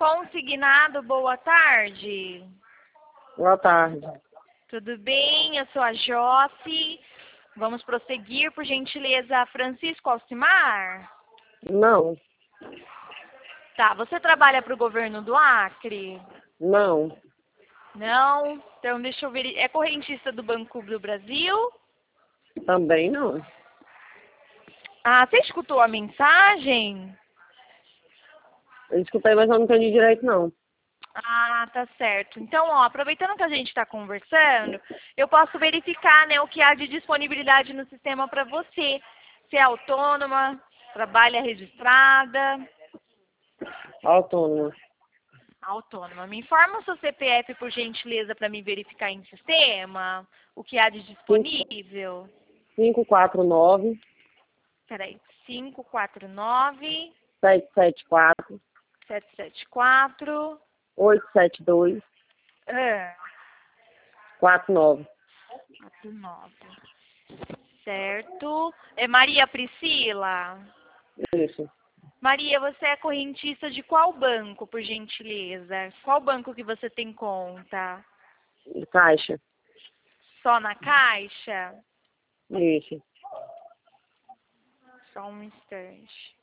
Consignado, boa tarde. Boa tarde. Tudo bem? Eu sou a Josi. Vamos prosseguir, por gentileza, Francisco Alcimar? Não, Tá, você trabalha para o governo do Acre? não, Não? Então, deixa eu ver. É correntista do Banco do Brasil? também não. Ah, você escutou a mensagem? Eu escutei, mas eu não entendi direito, não. Ah, tá certo. Então, ó, aproveitando que a gente está conversando, eu posso verificar, né, o que há de disponibilidade no sistema para você. Se é autônoma, trabalha registrada. Autônoma. Autônoma. Me informa o seu CPF, por gentileza, para me verificar em sistema o que há de disponível. 549 Peraí, 549 774 774 872 ah, 49. 49. Certo. É Maria Priscila? Isso. Maria, você é correntista de qual banco, por gentileza? Qual banco que você tem conta? Caixa. Só na Caixa? Isso. Só um instante.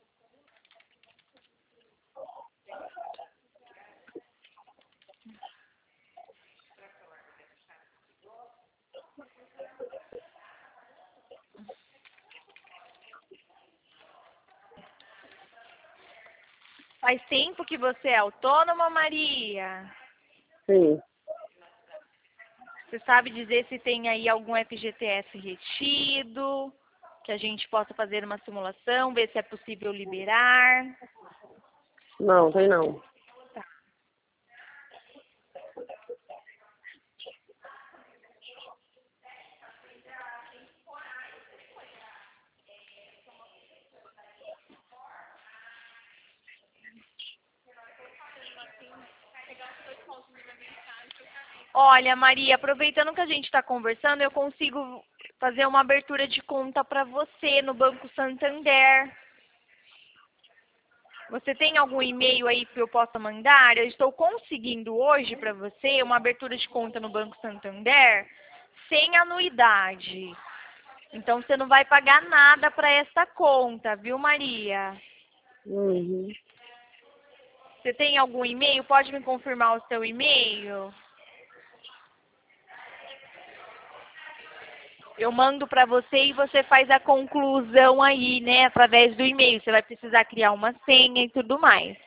Faz tempo que você é autônoma, Maria? Sim. Você sabe dizer se tem aí algum FGTS retido, que a gente possa fazer uma simulação, ver se é possível liberar? Não, tem não. Tá. Olha, Maria, aproveitando que a gente está conversando, eu consigo fazer uma abertura de conta para você no Banco Santander. Você tem algum e-mail aí que eu possa mandar? Eu estou conseguindo hoje para você uma abertura de conta no Banco Santander sem anuidade. Então você não vai pagar nada para essa conta, viu, Maria? Uhum. Você tem algum e-mail? Pode me confirmar o seu e-mail? Eu mando para você e você faz a conclusão aí, né, através do e-mail. Você vai precisar criar uma senha e tudo mais.